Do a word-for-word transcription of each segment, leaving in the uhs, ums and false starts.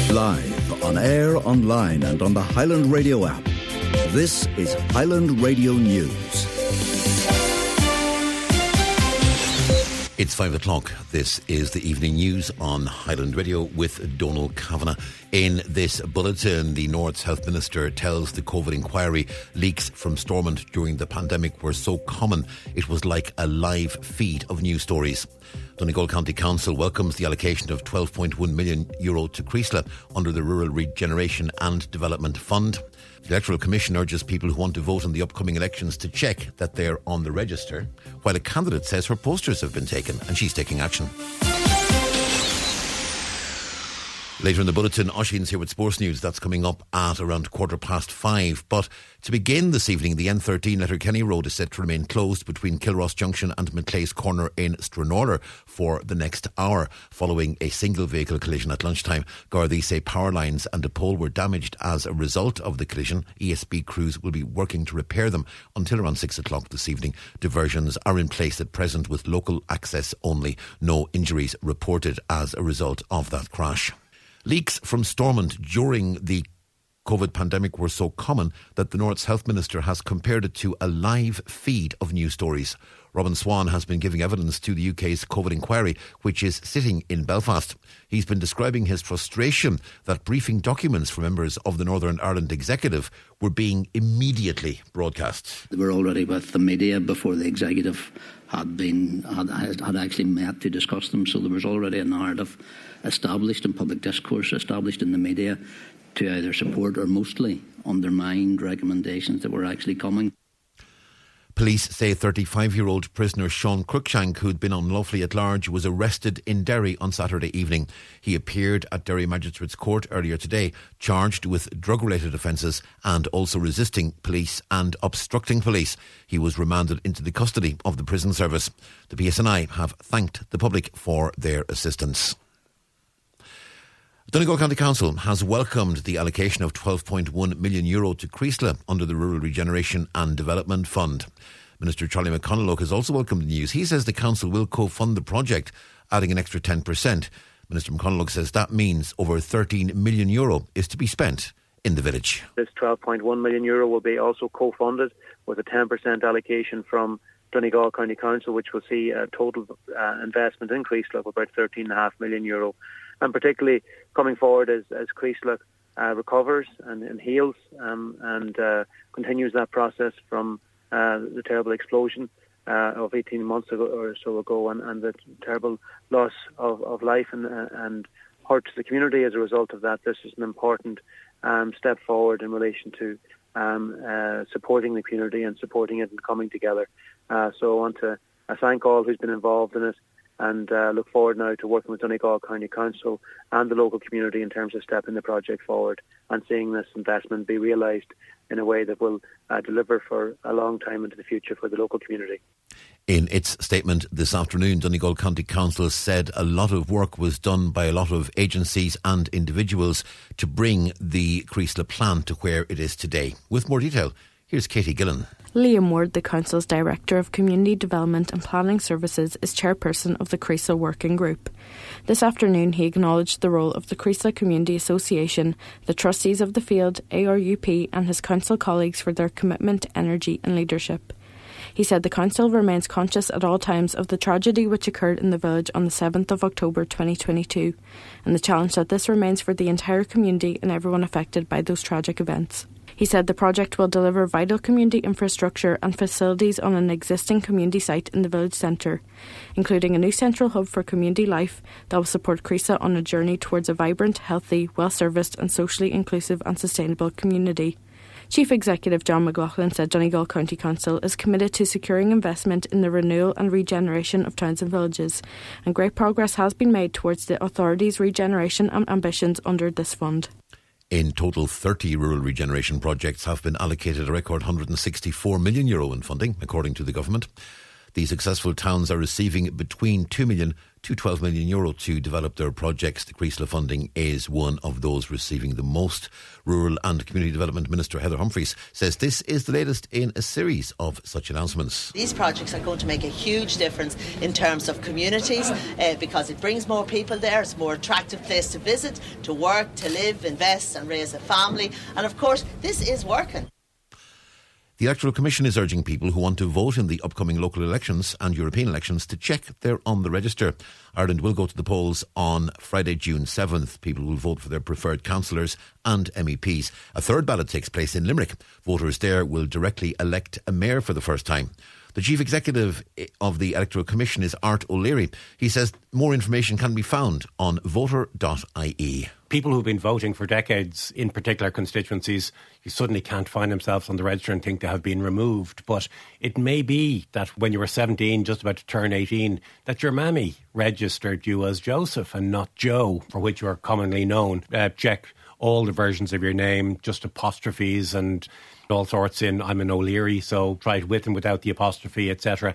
Live, on air, online and on the Highland Radio app. This is Highland Radio News. It's five o'clock. This is the evening news on Highland Radio with Donal Kavanagh. In this bulletin, the North's Health Minister tells the COVID inquiry leaks from Stormont during the pandemic were so common it was like a live feed of news stories. Donegal County Council welcomes the allocation of twelve point one million euro to Creeslough under the Rural Regeneration and Development Fund. The Electoral Commission urges people who want to vote in the upcoming elections to check that they're on the register, while a candidate says her posters have been taken and she's taking action. Later in the bulletin, Oisin's here with Sports News. That's coming up at around quarter past five. But to begin this evening, the N thirteen Letterkenny Road is set to remain closed between Kilross Junction and Macleay's Corner in Stranorlar for the next hour, following a single vehicle collision at lunchtime. Gardaí say power lines and a pole were damaged as a result of the collision. E S B crews will be working to repair them until around six o'clock this evening. Diversions are in place at present with local access only. No injuries reported as a result of that crash. Leaks from Stormont during the COVID pandemic were so common that the North's Health Minister has compared it to a live feed of news stories. Robin Swan has been giving evidence to the U K's COVID inquiry, which is sitting in Belfast. He's been describing his frustration that briefing documents from members of the Northern Ireland Executive were being immediately broadcast. They were already with the media before the Executive had been had, had actually met to discuss them, so there was already a narrative established in public discourse, established in the media, to either support or mostly undermine recommendations that were actually coming. Police say thirty-five-year-old prisoner Sean Cruikshank, who'd been unlawfully at large, was arrested in Derry on Saturday evening. He appeared at Derry Magistrates Court earlier today, charged with drug-related offences and also resisting police and obstructing police. He was remanded into the custody of the prison service. The P S N I have thanked the public for their assistance. Donegal County Council has welcomed the allocation of twelve point one million euro to Creeslough under the Rural Regeneration and Development Fund. Minister Charlie McConalogue has also welcomed the news. He says the council will co-fund the project, adding an extra ten percent. Minister McConalogue says that means over thirteen million euro is to be spent in the village. This twelve point one million euro will be also co-funded with a ten percent allocation from Donegal County Council, which will see a total uh, investment in Creeslough of about thirteen point five million euro. And particularly coming forward as, as Creeslough uh, recovers and, and heals um, and uh, continues that process from uh, the terrible explosion uh, of eighteen months ago or so ago, and, and the terrible loss of, of life and, uh, and hurt to the community as a result of that. This is an important um, step forward in relation to um, uh, supporting the community and supporting it and coming together. Uh, so I want to uh, thank all who's been involved in it, and uh, look forward now to working with Donegal County Council and the local community in terms of stepping the project forward and seeing this investment be realised in a way that will uh, deliver for a long time into the future for the local community. In its statement this afternoon, Donegal County Council said a lot of work was done by a lot of agencies and individuals to bring the Creeslough plan to where it is today. With more detail, here's Katie Gillen. Liam Ward, the Council's Director of Community Development and Planning Services, is chairperson of the Creeslough Working Group. This afternoon he acknowledged the role of the Creeslough Community Association, the trustees of the field, A R U P and his council colleagues for their commitment, energy and leadership. He said the council remains conscious at all times of the tragedy which occurred in the village on the seventh of October twenty twenty-two and the challenge that this remains for the entire community and everyone affected by those tragic events. He said the project will deliver vital community infrastructure and facilities on an existing community site in the village centre, including a new central hub for community life that will support Creeslough on a journey towards a vibrant, healthy, well-serviced and socially inclusive and sustainable community. Chief Executive John McLaughlin said Donegal County Council is committed to securing investment in the renewal and regeneration of towns and villages, and great progress has been made towards the authority's regeneration and ambitions under this fund. In total, thirty rural regeneration projects have been allocated a record one hundred sixty-four million euro in funding, according to the government. The successful towns are receiving between two million to twelve million euro to develop their projects. The Creasla funding is one of those receiving the most. Rural and Community Development Minister Heather Humphreys says this is the latest in a series of such announcements. These projects are going to make a huge difference in terms of communities uh, because it brings more people there. It's a more attractive place to visit, to work, to live, invest and raise a family. And of course, this is working. The Electoral Commission is urging people who want to vote in the upcoming local elections and European elections to check they're on the register. Ireland will go to the polls on Friday, June seventh. People will vote for their preferred councillors and M E Ps. A third ballot takes place in Limerick. Voters there will directly elect a mayor for the first time. The Chief Executive of the Electoral Commission is Art O'Leary. He says more information can be found on voter dot I E. People who've been voting for decades in particular constituencies, you suddenly can't find themselves on the register and think they have been removed. But it may be that when you were seventeen, just about to turn eighteen, that your mammy registered you as Joseph and not Joe, for which you are commonly known. Uh, check all the versions of your name, just apostrophes and all sorts in I'm an O'Leary, so try it with and without the apostrophe, et cetera.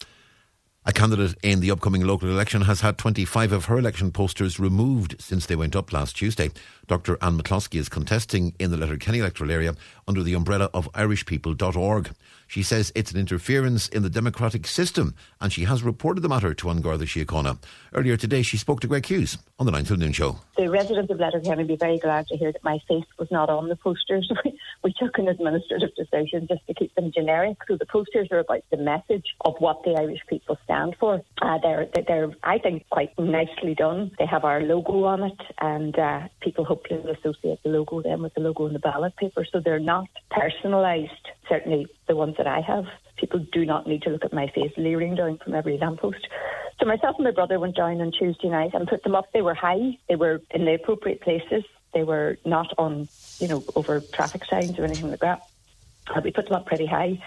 A candidate in the upcoming local election has had twenty-five of her election posters removed since they went up last Tuesday. Doctor Anne McCloskey is contesting in the Letterkenny electoral area under the umbrella of Irish People dot org. She says it's an interference in the democratic system and she has reported the matter to An Garda Síochána. Earlier today she spoke to Greg Hughes on the nine till noon show. The residents of Letterkenny will be very glad to hear that my face was not on the posters. We took an administrative decision just to keep them generic. So the posters are about the message of what the Irish people stand for. Uh, they're, they're, I think, quite nicely done. They have our logo on it and uh, people hopefully will associate the logo then with the logo on the ballot paper. So they're not personalised, certainly the ones that I have. People do not need to look at my face leering down from every lamppost. So myself and my brother went down on Tuesday night and put them up. They were high. They were in the appropriate places. They were not on, you know, over traffic signs or anything like that. Uh, we put them up pretty high.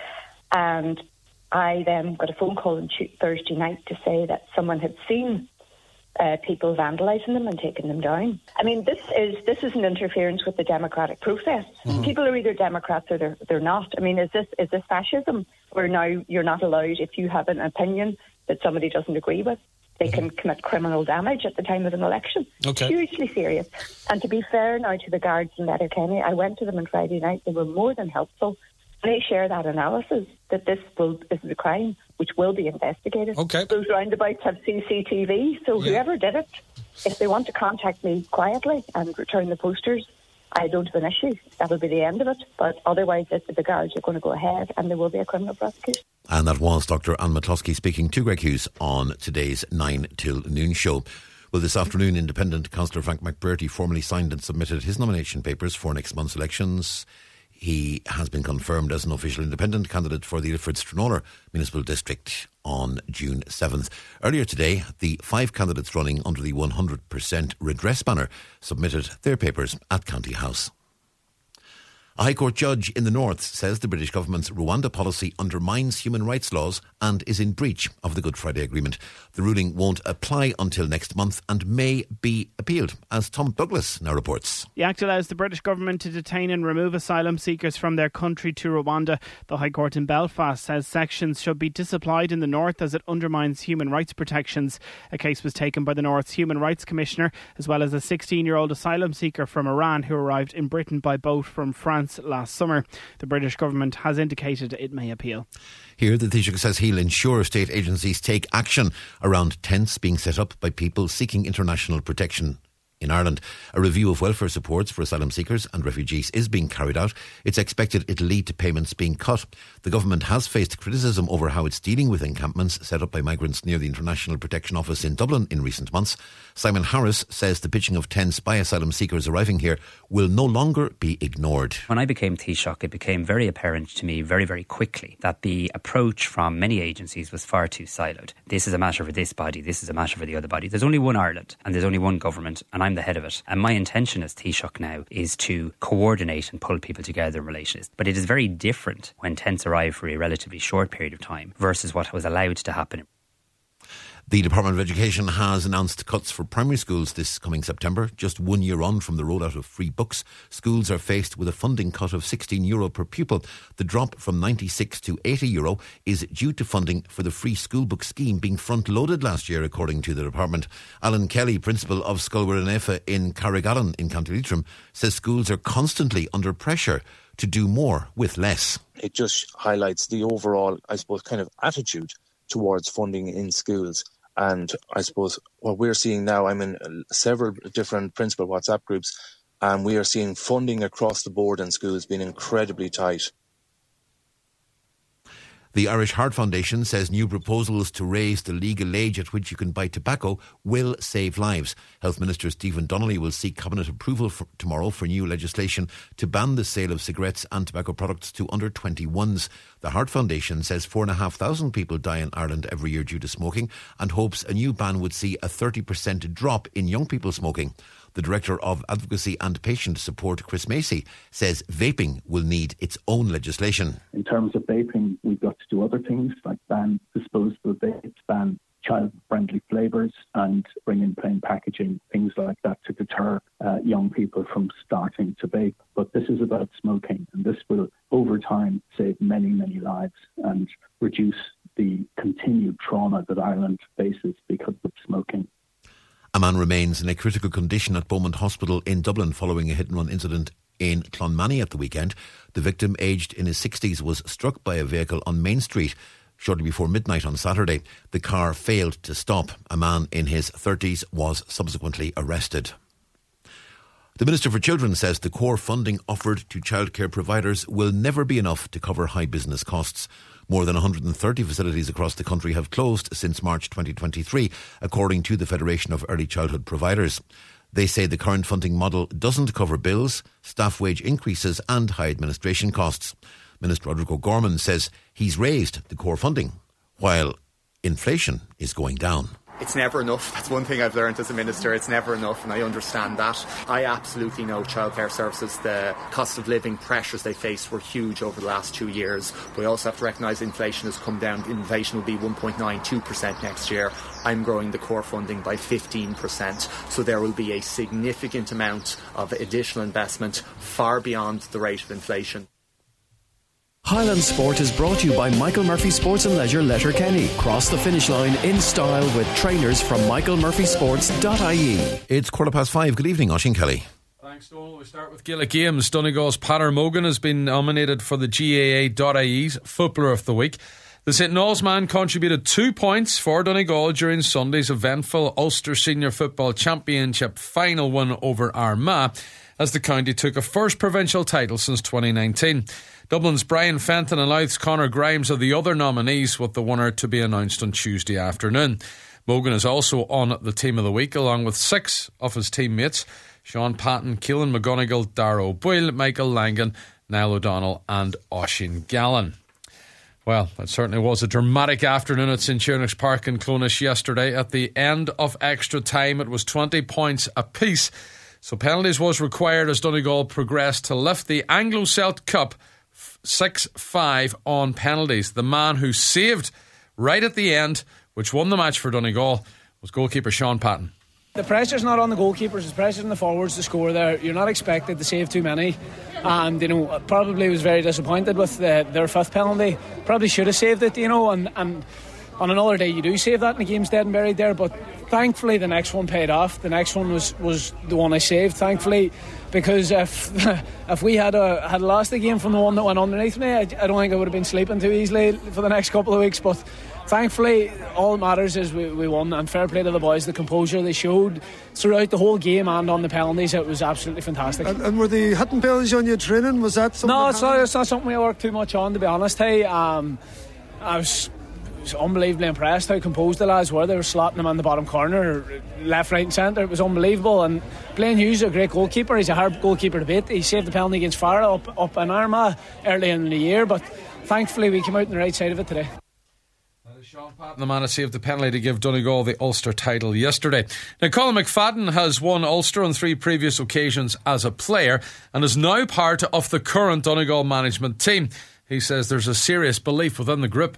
And I then got a phone call on Thursday night to say that someone had seen uh, people vandalising them and taking them down. I mean, this is this is an interference with the democratic process. Mm-hmm. People are either Democrats or they're, they're not. I mean, is this is this fascism where now you're not allowed, if you have an opinion that somebody doesn't agree with, they can commit criminal damage at the time of an election. Okay. Hugely serious. And to be fair now to the guards in Letterkenny, I went to them on Friday night. They were more than helpful. They share that analysis that this will this is a crime which will be investigated. Okay. Those roundabouts have C C T V, so yeah. Whoever did it, if they want to contact me quietly and return the posters, I don't have an issue. That'll be the end of it. But otherwise, the guards are going to go ahead and there will be a criminal prosecution. And that was Doctor Anne McCloskey speaking to Greg Hughes on today's nine till noon show. Well, this afternoon, independent councillor Frank McBurty formally signed and submitted his nomination papers for next month's elections. He has been confirmed as an official independent candidate for the Ilford Stranorlar Municipal District on June seventh. Earlier today, the five candidates running under the one hundred percent redress banner submitted their papers at County House. A High Court judge in the North says the British government's Rwanda policy undermines human rights laws and is in breach of the Good Friday Agreement. The ruling won't apply until next month and may be appealed, as Tom Douglas now reports. The Act allows the British government to detain and remove asylum seekers from their country to Rwanda. The High Court in Belfast says sections should be disapplied in the North as it undermines human rights protections. A case was taken by the North's Human Rights Commissioner, as well as a sixteen-year-old asylum seeker from Iran who arrived in Britain by boat from France last summer. The British government has indicated it may appeal. Here, the Taoiseach says he'll ensure state agencies take action around tents being set up by people seeking international protection in Ireland. A review of welfare supports for asylum seekers and refugees is being carried out. It's expected it'll lead to payments being cut. The government has faced criticism over how it's dealing with encampments set up by migrants near the International Protection Office in Dublin in recent months. Simon Harris says the pitching of tents by asylum seekers arriving here will no longer be ignored. When I became Taoiseach, it became very apparent to me very, very quickly that the approach from many agencies was far too siloed. This is a matter for this body, this is a matter for the other body. There's only one Ireland and there's only one government, and I'm the head of it. And my intention as Taoiseach now is to coordinate and pull people together in relation to this. But it is very different when tents arrive for a relatively short period of time versus what was allowed to happen. The Department of Education has announced cuts for primary schools this coming September. Just one year on from the rollout of free books, schools are faced with a funding cut of sixteen euro per pupil. The drop from ninety-six to eighty euro is due to funding for the free school book scheme being front-loaded last year, according to the department. Alan Kelly, principal of Sculwera in Carrigallen in County Leitrim, says schools are constantly under pressure to do more with less. It just highlights the overall, I suppose, kind of attitude towards funding in schools. And I suppose what we're seeing now, I'm in several different principal WhatsApp groups, and we are seeing funding across the board in schools being incredibly tight. The Irish Heart Foundation says new proposals to raise the legal age at which you can buy tobacco will save lives. Health Minister Stephen Donnelly will seek Cabinet approval for tomorrow for new legislation to ban the sale of cigarettes and tobacco products to under twenty-ones. The Heart Foundation says four and a half thousand people die in Ireland every year due to smoking and hopes a new ban would see a thirty percent drop in young people smoking. The Director of Advocacy and Patient Support, Chris Macy, says vaping will need its own legislation. In terms of vaping, we've got to do other things like ban disposable vapes, ban child-friendly flavours and bring in plain packaging, things like that to deter uh, young people from starting to vape. But this is about smoking, and this will, over time, save many, many lives and reduce the continued trauma that Ireland faces because of smoking. A man remains in a critical condition at Beaumont Hospital in Dublin following a hit-and-run incident in Clonmany at the weekend. The victim, aged in his sixties, was struck by a vehicle on Main Street shortly before midnight on Saturday. The car failed to stop. A man in his thirties was subsequently arrested. The Minister for Children says the core funding offered to childcare providers will never be enough to cover high business costs. More than one hundred thirty facilities across the country have closed since March twenty twenty-three, according to the Federation of Early Childhood Providers. They say the current funding model doesn't cover bills, staff wage increases and high administration costs. Minister Roderick O'Gorman says he's raised the core funding while inflation is going down. It's never enough. That's one thing I've learned as a minister. It's never enough, and I understand that. I absolutely know childcare services, the cost of living pressures they face were huge over the last two years. But we also have to recognise inflation has come down. Inflation will be one point nine two percent next year. I'm growing the core funding by fifteen percent. So there will be a significant amount of additional investment far beyond the rate of inflation. Highland Sport is brought to you by Michael Murphy Sports and Leisure Letterkenny. Cross the finish line in style with trainers from michael murphy sports dot I E. It's quarter past five. Good evening, Oisín Kelly. Thanks, Donal. We start with Gaelic Games. Donegal's Peadar Mogan has been nominated for the G A A dot I E's Footballer of the Week. The Saint Knowles man contributed two points for Donegal during Sunday's eventful Ulster Senior Football Championship final win over Armagh, as the county took a first provincial title since twenty nineteen. Dublin's Brian Fenton and Louth's Conor Grimes are the other nominees, with the winner to be announced on Tuesday afternoon. Mogan is also on the Team of the Week, along with six of his teammates: Sean Patton, Keelan McGonigal, Dara O'Boyle, Michael Langan, Niall O'Donnell and Oisín Gallen. Well, it certainly was a dramatic afternoon at Saint Cernach's Park in Clonus yesterday. At the end of extra time, it was twenty points apiece, so penalties was required as Donegal progressed to lift the Anglo-Celt Cup six five on penalties. The man who saved right at the end, which won the match for Donegal, was goalkeeper Sean Patton. The pressure's not on the goalkeepers, it's pressure on the forwards to score there. You're not expected to save too many, and you know, probably was very disappointed with the, their fifth penalty. Probably should have saved it, you know, and, and on another day you do save that and the game's dead and buried there. But thankfully the next one paid off. The next one was, was the one I saved, thankfully, because if if we had a, had lost the game from the one that went underneath me, I, I don't think I would have been sleeping too easily for the next couple of weeks. But thankfully, all that matters is we, we won, and fair play to the boys. The composure they showed throughout the whole game and on the penalties, it was absolutely fantastic. And, and were the hitting penalties on your training? Was that something? No, it's not, it's not something we worked too much on, to be honest. Hey, um, I was, was unbelievably impressed how composed the lads were. They were slotting them on the bottom corner, left, right and centre. It was unbelievable. And Blaine Hughes is a great goalkeeper. He's a hard goalkeeper to beat. He saved the penalty against Farrell up, up in Armagh early in the year, but thankfully we came out on the right side of it today. Sean Patton, the man who saved the penalty to give Donegal the Ulster title yesterday. Now, Colin McFadden has won Ulster on three previous occasions as a player and is now part of the current Donegal management team. He says there's a serious belief within the group.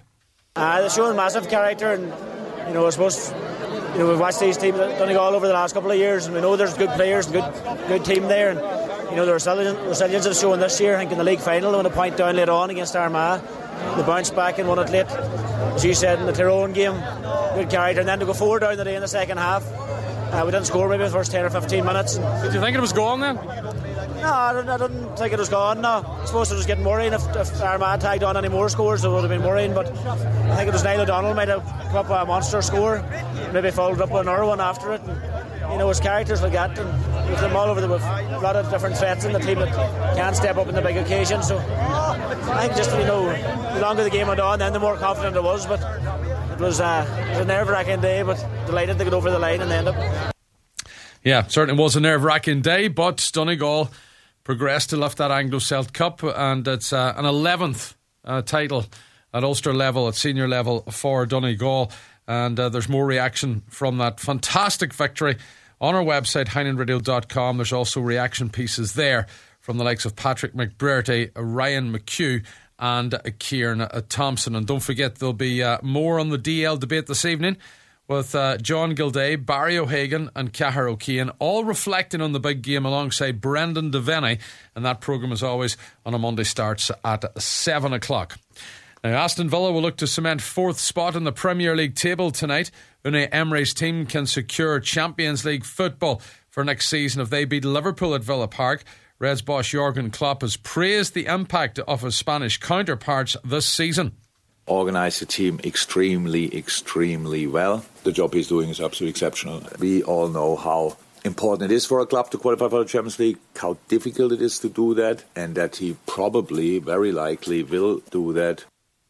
Uh, they're showing massive character, and you know, I suppose you know we've watched these teams at Donegal over the last couple of years, and we know there's good players, and good good team there, and you know the resilience, resilience is showing this year. I think in the league final, when a point down later on against Armagh, they bounced back and won it late, as you said in the Tyrone game. Good character, and then to go four down the day in the second half. Uh, we didn't score maybe the first ten or fifteen minutes. Did you think it was gone then? No, I didn't, I didn't think it was gone, no. I suppose it was getting worrying if, if Armagh tagged on any more scores, it would have been worrying, but I think it was Niall O'Donnell might have come up with a monster score, maybe followed up with another one after it, and you know, his characters will get, and with them all over the, with a lot of different threats in the team that can step up in the big occasions, so I think just, you know, the longer the game went on, then the more confident it was, but it was, uh, it was a nerve-wracking day, but delighted to get over the line and end up. Yeah, certainly was a nerve-wracking day, but Donegal progressed to lift that Anglo-Celt Cup, and it's uh, an eleventh uh, title at Ulster level, at senior level for Donegal, and uh, there's more reaction from that fantastic victory on our website, highland radio dot com. There's also reaction pieces there from the likes of Patrick McBrearty, Ryan McHugh and Kieran Thompson. And don't forget, there'll be uh, more on the D L debate this evening with uh, John Gilday, Barry O'Hagan and Cahir O'Keehan, all reflecting on the big game alongside Brendan Devaney, and that programme as always on a Monday starts at seven o'clock. Now Aston Villa will look to cement fourth spot in the Premier League table tonight. Unai Emery's team can secure Champions League football for next season if they beat Liverpool at Villa Park. Reds boss Jurgen Klopp has praised the impact of his Spanish counterparts this season. Organised the team extremely, extremely well. The job he's doing is absolutely exceptional. We all know how important it is for a club to qualify for the Champions League, how difficult it is to do that, and that he probably, very likely, will do that.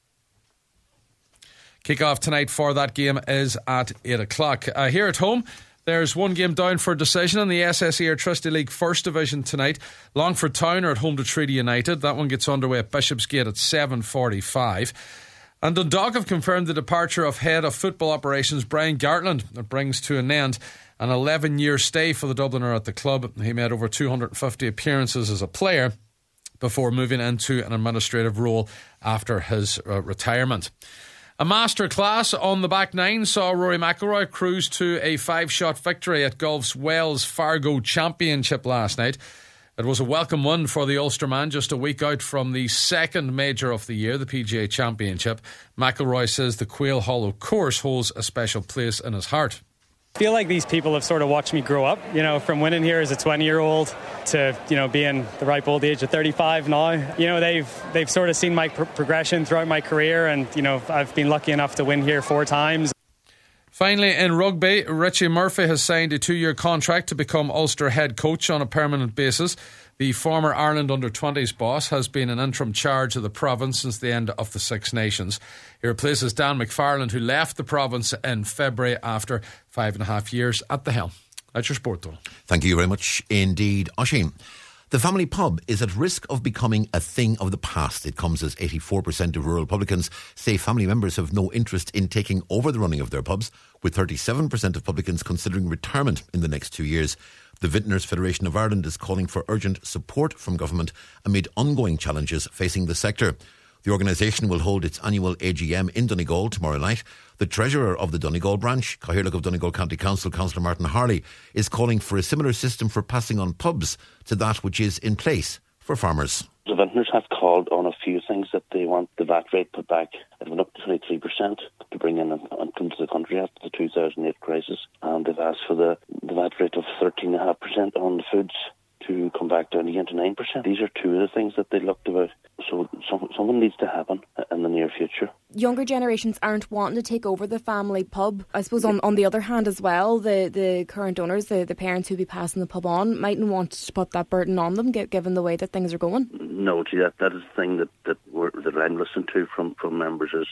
Kick-off tonight for that game is at eight o'clock. Uh, here at home, there's one game down for decision in the S S E Airtricity League First Division tonight. Longford Town are at home to Treaty United. That one gets underway at Bishopsgate at seven forty-five. And Dundalk have confirmed the departure of head of football operations Brian Gartland. That brings to an end an eleven-year stay for the Dubliner at the club. He made over two hundred fifty appearances as a player before moving into an administrative role after his uh, retirement. A masterclass on the back nine saw Rory McIlroy cruise to a five-shot victory at golf's Wells Fargo Championship last night. It was a welcome win for the Ulsterman just a week out from the second major of the year, the P G A Championship. McIlroy says the Quail Hollow course holds a special place in his heart. I feel like these people have sort of watched me grow up, you know, from winning here as a twenty-year-old to, you know, being the ripe old age of thirty-five now. You know, they've they've sort of seen my pro- progression throughout my career, and, you know, I've been lucky enough to win here four times. Finally, in rugby, Richie Murphy has signed a two-year contract to become Ulster head coach on a permanent basis. The former Ireland under twenties boss has been in interim charge of the province since the end of the Six Nations. He replaces Dan McFarland, who left the province in February after five and a half years at the helm. That's your sport, Donald. Thank you very much indeed, Oisin. The family pub is at risk of becoming a thing of the past. It comes as eighty-four percent of rural publicans say family members have no interest in taking over the running of their pubs, with thirty-seven percent of publicans considering retirement in the next two years. The Vintners Federation of Ireland is calling for urgent support from government amid ongoing challenges facing the sector. The organisation will hold its annual A G M in Donegal tomorrow night. The treasurer of the Donegal branch, Cathaoirleach of Donegal County Council, Councillor Martin Harley, is calling for a similar system for passing on pubs to that which is in place for farmers. The Vintners have called on a few things that they want the V A T rate put back. It went up to twenty-three percent to bring in into the country after the two thousand eight crisis. And they've asked for the, the V A T rate of thirteen point five percent on the foods to come back down again to nine percent. These are two of the things that they looked about. So some, something needs to happen in the near future. Younger generations aren't wanting to take over the family pub. I suppose on, on the other hand as well, the, the current owners, the, the parents who be passing the pub on, mightn't want to put that burden on them given the way that things are going. No, gee, that, that is the thing that, that, we're, that I'm listening to from, from members is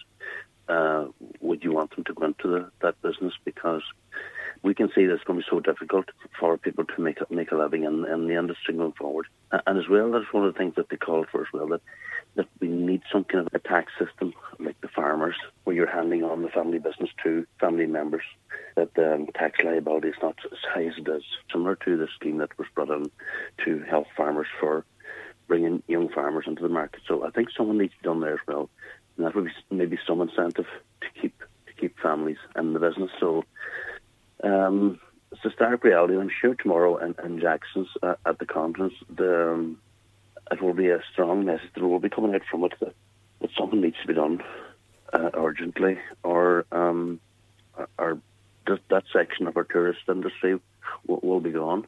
uh, would you want them to go into the, that business? Because we can see that it's going to be so difficult for people to make a, make a living in, in the industry going forward. And as well, that's one of the things that they call for as well, that, that we need some kind of a tax system like the farmers, where you're handing on the family business to family members, that the um, tax liability is not as high as it is, similar to the scheme that was brought in to help farmers for bringing young farmers into the market. So I think someone needs to be done there as well. and that would be maybe some incentive to keep to keep families in the business. So um, it's a stark reality. I'm sure tomorrow in, in Jackson's uh, at the conference, the, um, it will be a strong message that will be coming out from it that, that something needs to be done uh, urgently, or um, or that, that section of our tourist industry will, will be gone.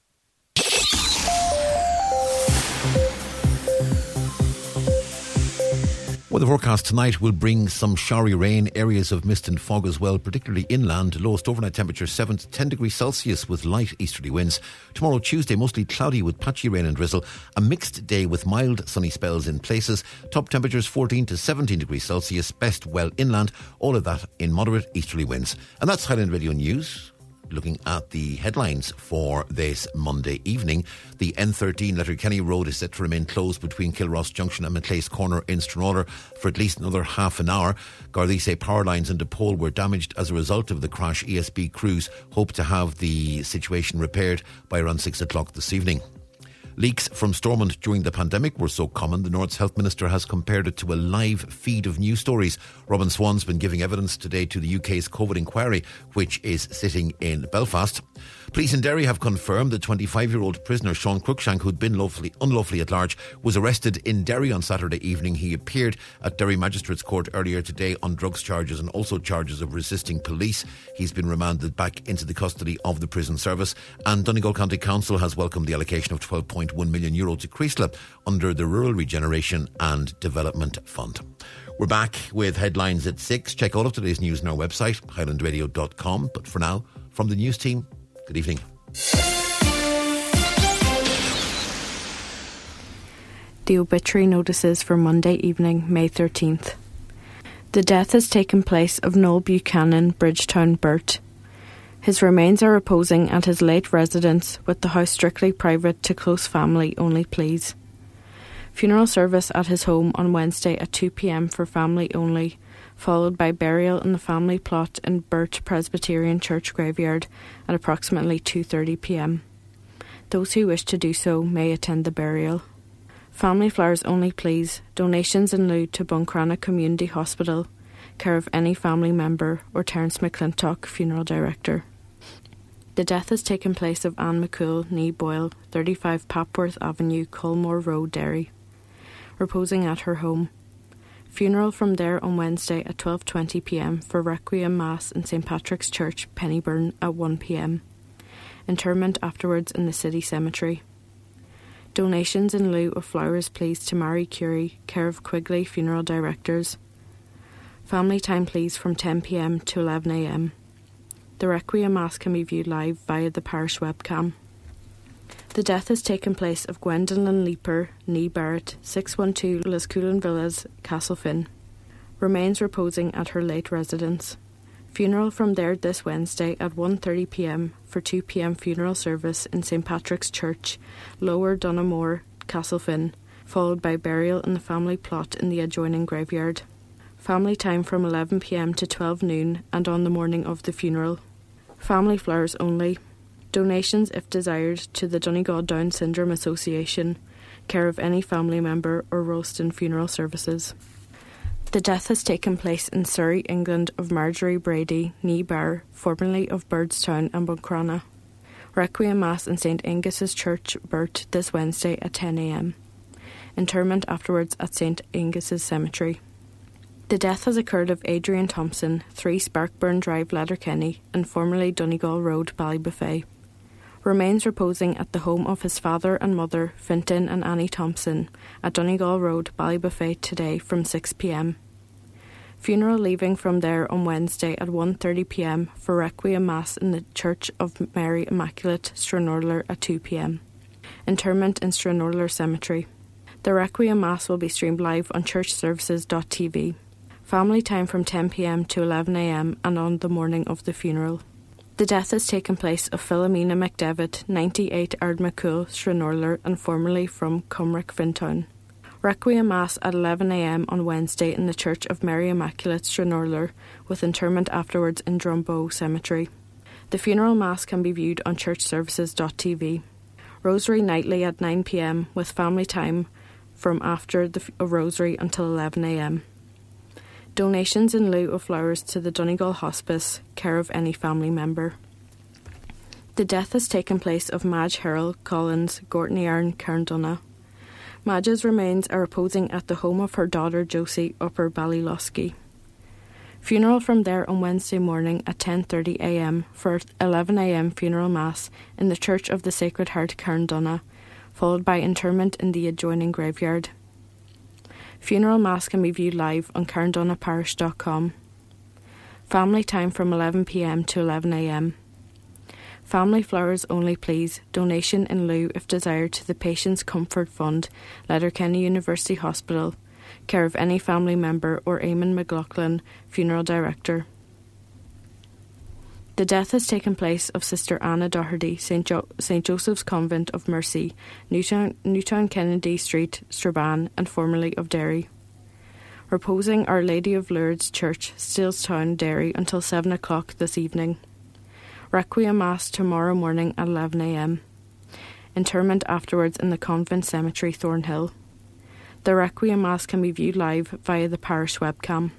Well, the forecast tonight will bring some showery rain, areas of mist and fog as well, particularly inland. Lowest overnight temperature seven to ten degrees Celsius with light easterly winds. Tomorrow, Tuesday, mostly cloudy with patchy rain and drizzle. A mixed day with mild sunny spells in places. Top temperatures fourteen to seventeen degrees Celsius, best well inland. All of that in moderate easterly winds. And that's Highland Radio News. Looking at the headlines for this Monday evening, the N thirteen Letterkenny Road is set to remain closed between Kilross Junction and Macleaze Corner in Stranraer for at least another half an hour. Gardaí say power lines and a pole were damaged as a result of the crash. E S B crews hope to have the situation repaired by around six o'clock this evening. Leaks from Stormont during the pandemic were so common, the North's Health Minister has compared it to a live feed of news stories. Robin Swan's been giving evidence today to the U K's COVID inquiry, which is sitting in Belfast. Police in Derry have confirmed that twenty-five-year-old prisoner Sean Cruikshank, who'd been lawfully, unlawfully at large, was arrested in Derry on Saturday evening. He appeared at Derry Magistrates Court earlier today on drugs charges and also charges of resisting police. He's been remanded back into the custody of the prison service. And Donegal County Council has welcomed the allocation of twelve point one million euro to Creasla under the Rural Regeneration and Development Fund. We're back with headlines at six. Check all of today's news on our website, highland radio dot com. But for now, from the news team, good evening. The obituary notices for Monday evening, May thirteenth. The death has taken place of Noel Buchanan, Bridgetown, Burt. His remains are reposing at his late residence, with the house strictly private to close family only, please. Funeral service at his home on Wednesday at two p.m. for family only, followed by burial in the family plot in Burt Presbyterian Church graveyard at approximately two thirty p.m. Those who wish to do so may attend the burial. Family flowers only, please. Donations in lieu to Buncrana Community Hospital, care of any family member or Terence McClintock, funeral director. The death has taken place of Anne McCool, née Boyle, thirty-five Papworth Avenue, Culmore Road, Derry, reposing at her home. Funeral from there on Wednesday at twelve twenty p.m. for Requiem Mass in Saint Patrick's Church, Pennyburn at one p.m. Interment afterwards in the city cemetery. Donations in lieu of flowers, please, to Mary Curie, care of Quigley Funeral Directors. Family time, please, from ten p.m. to eleven a.m. The Requiem Mass can be viewed live via the parish webcam. The death has taken place of Gwendolyn Leeper, née Barrett, six twelve Liscullen Villas, Castlefin. Remains reposing at her late residence. Funeral from there this Wednesday at one thirty p.m. for two p.m. funeral service in Saint Patrick's Church, Lower Donamore, Castlefin, followed by burial in the family plot in the adjoining graveyard. Family time from eleven p.m. to twelve noon and on the morning of the funeral. Family flowers only. Donations, if desired, to the Donegal Down Syndrome Association, care of any family member or Ralston Funeral Services. The death has taken place in Surrey, England, of Marjorie Brady, née Barr, formerly of Birdstown and Buncrana. Requiem Mass in Saint Angus's Church, Burt, this Wednesday at ten a.m. Interment afterwards at Saint Angus's Cemetery. The death has occurred of Adrian Thompson, three Sparkburn Drive, Letterkenny, and formerly Donegal Road, Ballybuffet. Remains reposing at the home of his father and mother, Fintan and Annie Thompson, at Donegal Road, Ballybuffet today from six p.m. Funeral leaving from there on Wednesday at one thirty p.m. for Requiem Mass in the Church of Mary Immaculate, Stranorlar at two p.m. Interment in Stranorlar Cemetery. The Requiem Mass will be streamed live on church services dot t v. Family time from ten p.m. to eleven a.m. and on the morning of the funeral. The death has taken place of Philomena McDevitt, ninety-eight Ardmaccool, Stranorlar, and formerly from Cumrick, Fintown. Requiem Mass at eleven a.m. on Wednesday in the Church of Mary Immaculate, Stranorlar, with interment afterwards in Drumbow Cemetery. The funeral Mass can be viewed on church services dot t v. Rosary nightly at nine p.m. with family time from after the Rosary until eleven a.m. Donations in lieu of flowers to the Donegal Hospice, care of any family member. The death has taken place of Madge Harold Collins, Gortnairn, Carndonagh. Madge's remains are reposing at the home of her daughter Josie, Upper Ballylosky. Funeral from there on Wednesday morning at ten thirty a m for eleven a m funeral mass in the Church of the Sacred Heart, Carndonagh, followed by interment in the adjoining graveyard. Funeral mass can be viewed live on carndonagh parish dot com. Family time from eleven p m to eleven a m. Family flowers only please, donation in lieu if desired to the Patients Comfort Fund, Letterkenny University Hospital, care of any family member or Eamon McLaughlin, Funeral Director. The death has taken place of Sister Anna Doherty, Saint Jo- Saint Joseph's Convent of Mercy, Newtown, Newtown Kennedy Street, Strabane, and formerly of Derry. Reposing Our Lady of Lourdes Church, Steelstown, Derry, until seven o'clock this evening. Requiem Mass tomorrow morning at eleven a m. Interment afterwards in the Convent Cemetery, Thornhill. The Requiem Mass can be viewed live via the parish webcam.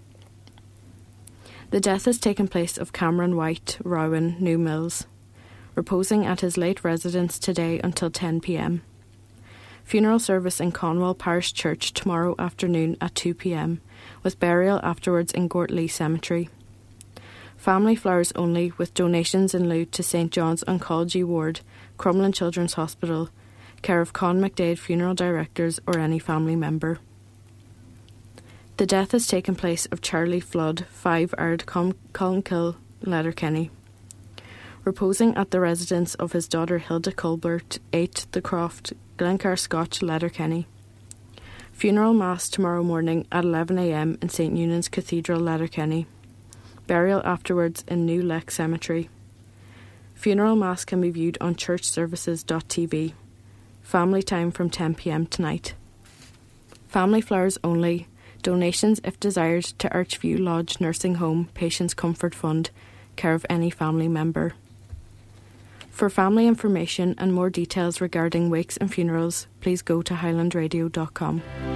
The death has taken place of Cameron White, Rowan, New Mills, reposing at his late residence today until ten p m. Funeral service in Conwell Parish Church tomorrow afternoon at two p m, with burial afterwards in Gortley Cemetery. Family flowers only, with donations in lieu to Saint John's Oncology Ward, Crumlin Children's Hospital, care of Con McDade Funeral Directors or any family member. The death has taken place of Charlie Flood, five Ard Colmkill, Letterkenny, reposing at the residence of his daughter Hilda Colbert, eight The Croft, Glencar Scotch, Letterkenny. Funeral Mass tomorrow morning at eleven a m in Saint Eunan's Cathedral, Letterkenny. Burial afterwards in New Leck Cemetery. Funeral Mass can be viewed on church services dot t v. Family time from ten p m tonight. Family flowers only. Donations if desired to Archview Lodge Nursing Home Patients Comfort Fund, care of any family member. For family information and more details regarding wakes and funerals, please go to highland radio dot com.